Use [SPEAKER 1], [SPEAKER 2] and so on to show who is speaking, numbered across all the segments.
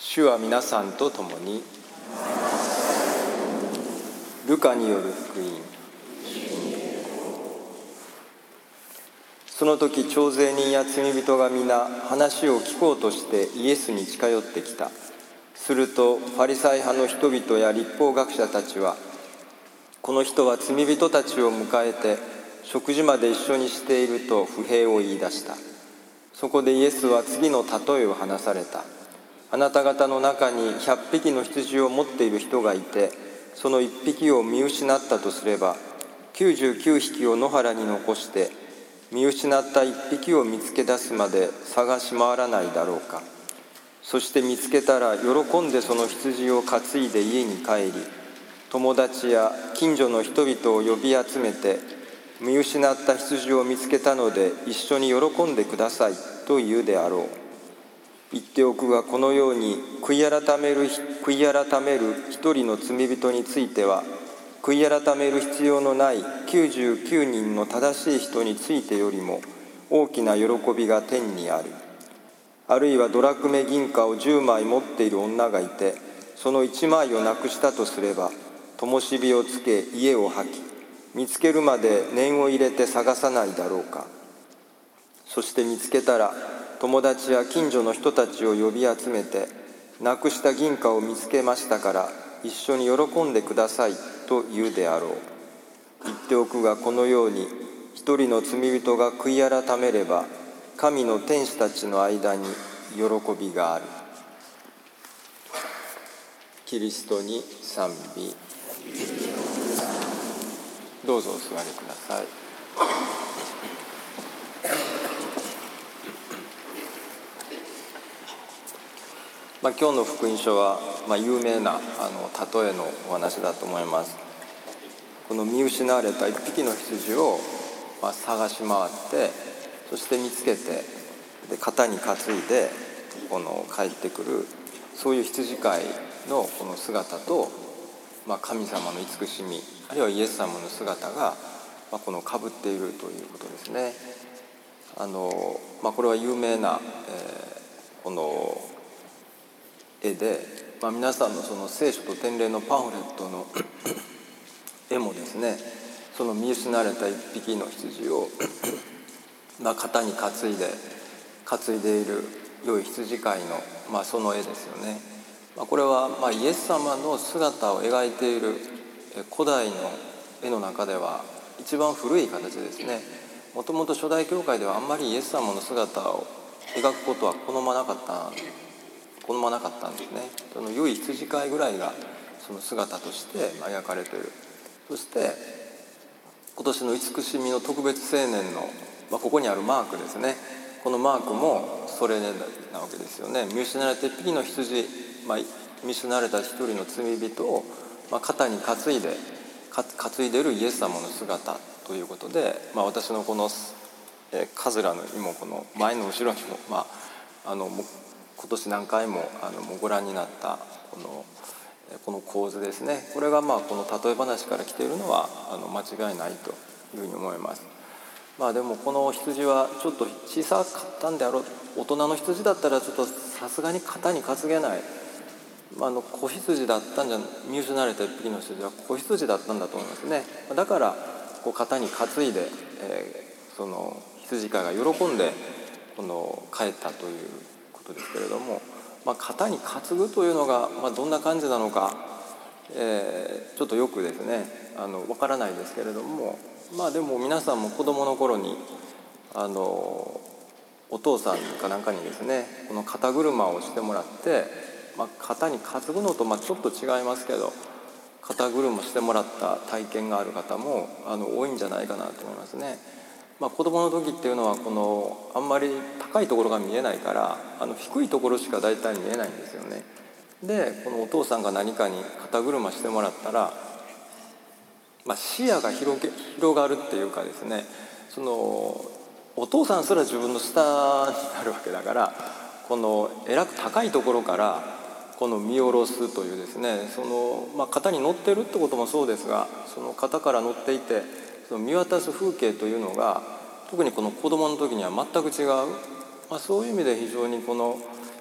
[SPEAKER 1] 主は皆さんと共に。ルカによる福音。その時徴税人や罪人が皆話を聞こうとしてイエスに近寄ってきた。するとファリサイ派の人々や律法学者たちは、この人は罪人たちを迎えて食事まで一緒にしていると不平を言い出した。そこでイエスは次の例えを話された。あなた方の中に100匹の羊を持っている人がいて、その1匹を見失ったとすれば、99匹を野原に残して見失った1匹を見つけ出すまで探し回らないだろうか。そして見つけたら喜んでその羊を担いで家に帰り、友達や近所の人々を呼び集めて、見失った羊を見つけたので一緒に喜んでくださいと言うであろう。言っておくが、このように悔い改める一人の罪人については、悔い改める必要のない99人の正しい人についてよりも大きな喜びが天にある。あるいはドラクメ銀貨を10枚持っている女がいて、その1枚をなくしたとすれば、灯火をつけ家を掃き、見つけるまで念を入れて探さないだろうか。そして見つけたら友達や近所の人たちを呼び集めて、なくした銀貨を見つけましたから一緒に喜んでくださいと言うであろう。言っておくが、このように一人の罪人が悔い改めれば、神の天使たちの間に喜びがある。キリストに賛美。どうぞお座りください。今日の福音書は、有名な例えのお話だと思います。この見失われた一匹の羊を、探し回って、そして見つけて、で肩に担いで帰ってくる、そういう羊飼いのこの姿と、神様の慈しみ、あるいはイエス様の姿が、この被っているということですね。これは有名な、この絵で、皆さんのその聖書と典礼のパンフレットの絵もですね、その見失われた一匹の羊を肩に担いでいる良い羊飼いの、その絵ですよね。これは、イエス様の姿を描いている古代の絵の中では一番古い形ですね。もともと初代教会ではあんまりイエス様の姿を描くことは好まなかったんですね。その良い羊飼いぐらいがその姿として描かれている。そして今年の慈しみの特別青年の、ここにあるマークですね。このマークもそれなわけですよね。見失われた一匹の羊、見失われた一人の罪人を、肩に担いでいるイエス様の姿ということで、私のこのカズラにもこの前の後ろにも、今年何回もご覧になったこの構図ですね。これがこの例え話から来ているのは間違いないというふうに思います。でもこの羊はちょっと小さかったんであろう。大人の羊だったらちょっとさすがに肩に担げない、子羊だったんじゃ、見失われた一匹の羊は子羊だったんだと思いますね。だから肩に担いで、その羊飼いが喜んで帰ったということですけれども、肩に担ぐというのが、どんな感じなのか、ちょっとよくですねわからないですけれども、でも皆さんも子どもの頃にお父さんかなんかにですね、この肩車をしてもらって、肩に担ぐのとちょっと違いますけど、肩車してもらった体験がある方も多いんじゃないかなと思いますね。子供の時っていうのはあんまり高いところが見えないから、低いところしか大体見えないんですよね。でこのお父さんが何かに肩車してもらったら、視野が広がるっていうかですね、そのお父さんすら自分の下になるわけだから、このえらく高いところから見下ろすというですね、肩に乗ってるってこともそうですが、その肩から乗っていてその見渡す風景というのが、特にこの子供の時には全く違う、そういう意味で非常に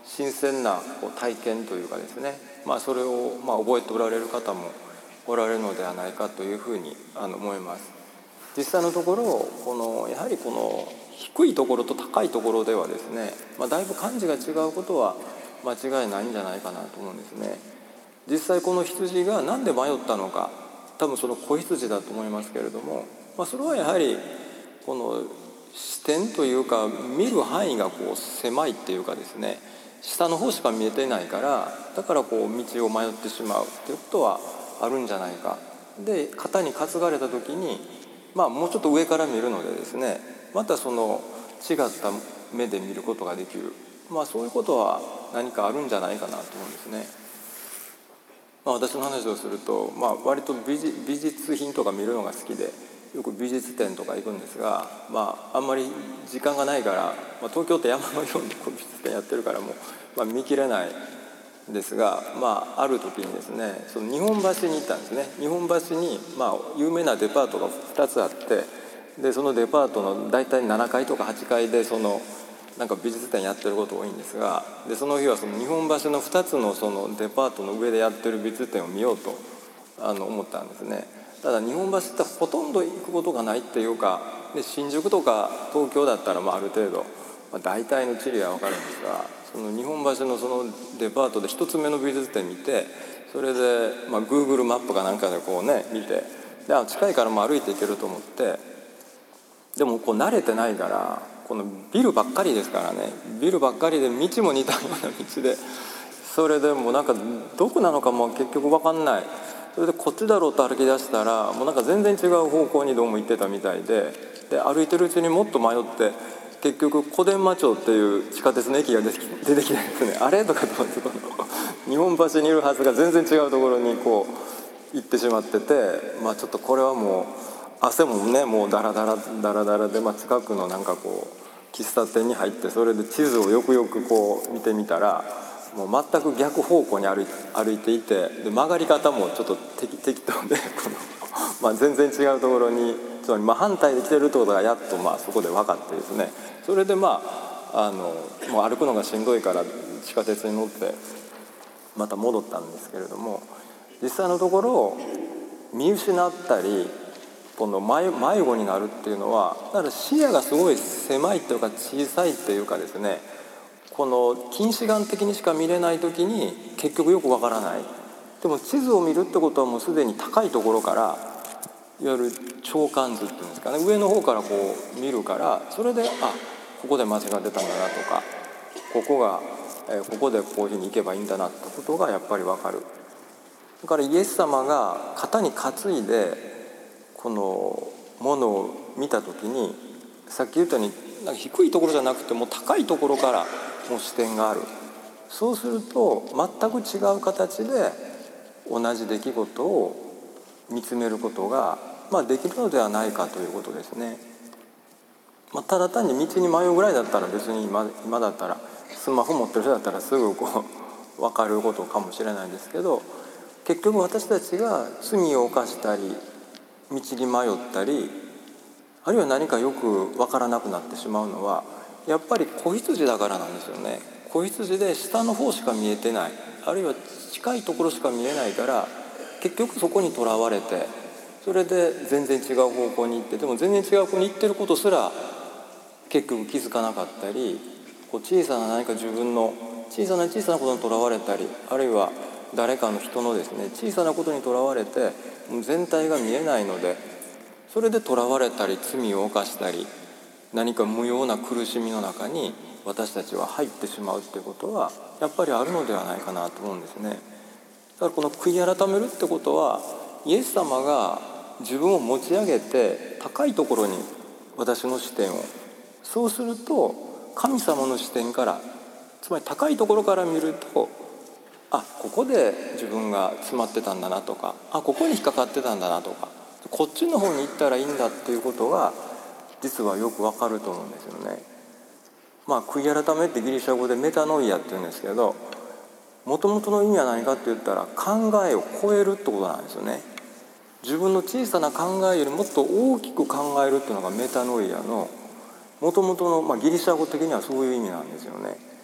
[SPEAKER 1] 新鮮な体験というかですね、それを覚えておられる方もおられるのではないかというふうに思います。実際のところやはりこの低いところと高いところではですね、だいぶ感じが違うことは間違いないんじゃないかなと思うんですね。実際この羊が何で迷ったのか、多分その子羊だと思いますけれども、それはやはりこの視点というか見る範囲が狭いっていうかですね、下の方しか見えていないから、だから道を迷ってしまうっていうことはあるんじゃないか。で肩に担がれた時にもうちょっと上から見るのでですね、またその違った目で見ることができる、そういうことは何かあるんじゃないかなと思うんですね。私の話をすると、割と美術品とか見るのが好きで、よく美術展とか行くんですが、あんまり時間がないから、東京って山のように美術展やってるからもう、見切れないんですが、ある時にですね、その日本橋に行ったんですね。日本橋に、有名なデパートが2つあって、でそのデパートの大体7階とか8階でなんか美術展やってること多いんですが、でその日はその日本橋の2つのそのデパートの上でやってる美術展を見ようと思ったんですね。ただ日本橋ってほとんど行くことがないっていうか、で新宿とか東京だったらある程度、大体の地理は分かるんですが、その日本橋のそのデパートで1つ目の美術展見て、それでGoogle マップかなんかで見て、で近いから歩いて行けると思って、でも慣れてないから、このビルばっかりですからね、ビルばっかりで道も似たような道で、それでもうなんかどこなのかも結局分かんない。それでこっちだろうと歩き出したら、もうなんか全然違う方向にどうも行ってたみたいで、歩いてるうちにもっと迷って、結局小伝馬町っていう地下鉄の駅が出てきてですね、あれとかと思って、日本橋にいるはずが全然違うところに行ってしまってて、ちょっとこれはもう汗もねもうダラダラで、近くのなんか喫茶店に入って、それで地図をよくよく見てみたら、もう全く逆方向に歩いていて、で曲がり方もちょっと適当で全然違うところに、つまり反対で来てるってことがやっとそこで分かってですね、それでもう歩くのがしんどいから地下鉄に乗ってまた戻ったんですけれども、実際のところ見失ったりこの迷子になるっていうのは、だから視野がすごい狭いというか小さいっていうかですね、この近視眼的にしか見れない時に結局よくわからない。でも地図を見るってことはもうすでに高いところから、いわゆる長観図っていうんですかね、上の方から見るから、それでここで間違ってたんだなとか、ここでこういうふうに行けばいいんだなってことがやっぱりわかる。だからイエス様が肩に担いでこのものを見た時に、さっき言ったようになんか低いところじゃなくても高いところからもう視点がある。そうすると全く違う形で同じ出来事を見つめることができるのではないかということですね。ただ単に道に迷うぐらいだったら、別に今だったらスマホ持ってる人だったらすぐ分かることかもしれないんですけど、結局私たちが罪を犯したり道に迷ったり、あるいは何かよく分からなくなってしまうのは、やっぱり子羊だからなんですよね。子羊で下の方しか見えてない、あるいは近いところしか見えないから、結局そこにとらわれて、それで全然違う方向に行って、でも全然違う方向に行ってることすら結局気づかなかったり、小さな何か自分の小さなことにとらわれたり、あるいは誰かの人のですね小さなことにとらわれて全体が見えないので、それでとらわれたり罪を犯したり、何か無用な苦しみの中に私たちは入ってしまうっていうことはやっぱりあるのではないかなと思うんですね。だからこの悔い改めるってことは、イエス様が自分を持ち上げて高いところに私の視点を、そうすると神様の視点から、つまり高いところから見ると、ここで自分が詰まってたんだなとか、ここに引っかかってたんだなとか、こっちの方に行ったらいいんだっていうことが実はよくわかると思うんですよね。悔い改めってギリシャ語でメタノイアって言うんですけど、もともとの意味は何かって言ったら、考えを超えるってことなんですよね。自分の小さな考えよりもっと大きく考えるっていうのがメタノイアのもともとの、ギリシャ語的にはそういう意味なんですよね。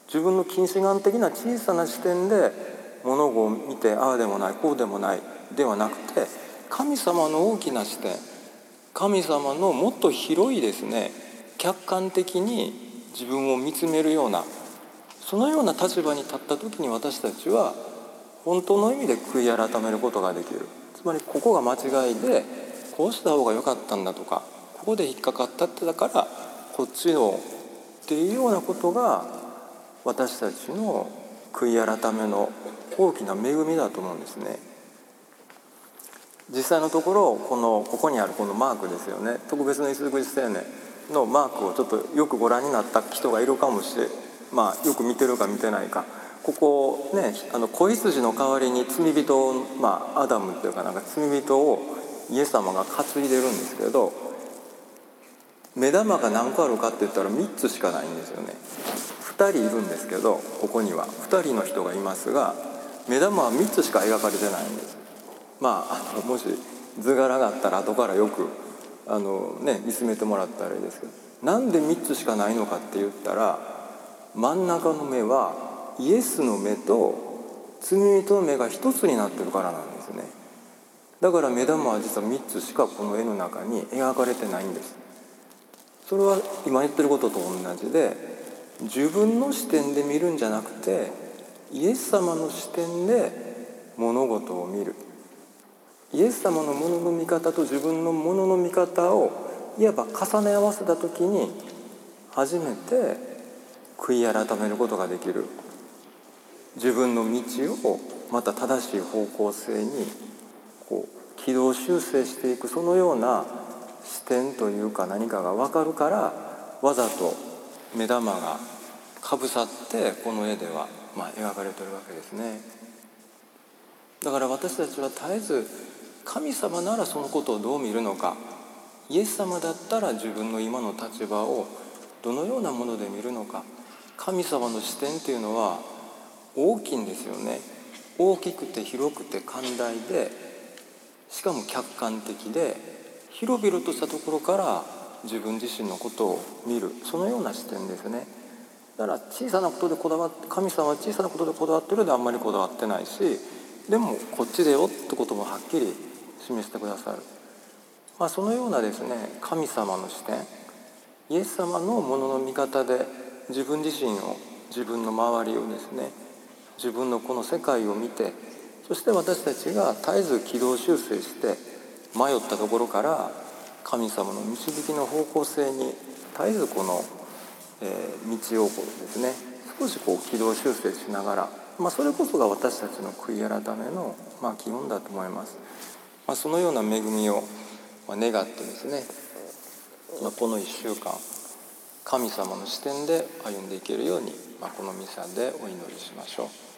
[SPEAKER 1] 自分の近視眼的な小さな視点で物事を見て、ああでもないこうでもないではなくて、神様の大きな視点、神様のもっと広いですね、客観的に自分を見つめるような、そのような立場に立った時に、私たちは本当の意味で悔い改めることができる。つまりここが間違いで、こうした方が良かったんだとか、ここで引っかかったってだからこっちをっていうようなことが、私たちの悔い改めの大きな恵みだと思うんですね。実際のところ、ここにあるこのマークですよね、特別な五石青年のマークをちょっとよくご覧になった人がいるかもしれない、よく見てるか見てないか。ここね、子羊の代わりに罪人を、アダムっていうか罪人をイエス様が担いでるんですけど、目玉が何個あるかって言ったら3つしかないんですよね。2人いるんですけど、ここには2人の人がいますが、目玉は3つしか描かれてないんです。もし図柄があったら後からよく見つめてもらったらいいですけど、なんで3つしかないのかって言ったら、真ん中の目はイエスの目と罪人の目が一つになってるからなんですね。だから目玉は実は3つしかこの絵の中に描かれてないんです。それは今言ってることと同じで、自分の視点で見るんじゃなくて、イエス様の視点で物事を見る。イエス様のものの見方と自分のものの見方をいわば重ね合わせた時に、初めて悔い改めることができる。自分の道をまた正しい方向性に軌道修正していく、そのような視点というか何かが分かるから、わざと目玉がかぶさってこの絵では描かれているわけですね。だから私たちは絶えず、神様ならそのことをどう見るのか、イエス様だったら自分の今の立場をどのようなもので見るのか。神様の視点というのは大きいんですよね。大きくて広くて寛大で、しかも客観的で、広々としたところから自分自身のことを見る、そのような視点ですね。だから小さなことでこだわって、神様は小さなことでこだわってるようであんまりこだわってないし、でもこっちでよってこともはっきり示してくださる。そのようなですね、神様の視点、イエス様のものの見方で自分自身を、自分の周りをですね、自分のこの世界を見て、そして私たちが絶えず軌道修正して迷ったところから神様の導きの方向性に絶えずこの、道をですね、少し軌道修正しながら、それこそが私たちの悔い改めの、基本だと思います。そのような恵みを願ってですね、この1週間神様の視点で歩んでいけるように、このミサでお祈りしましょう。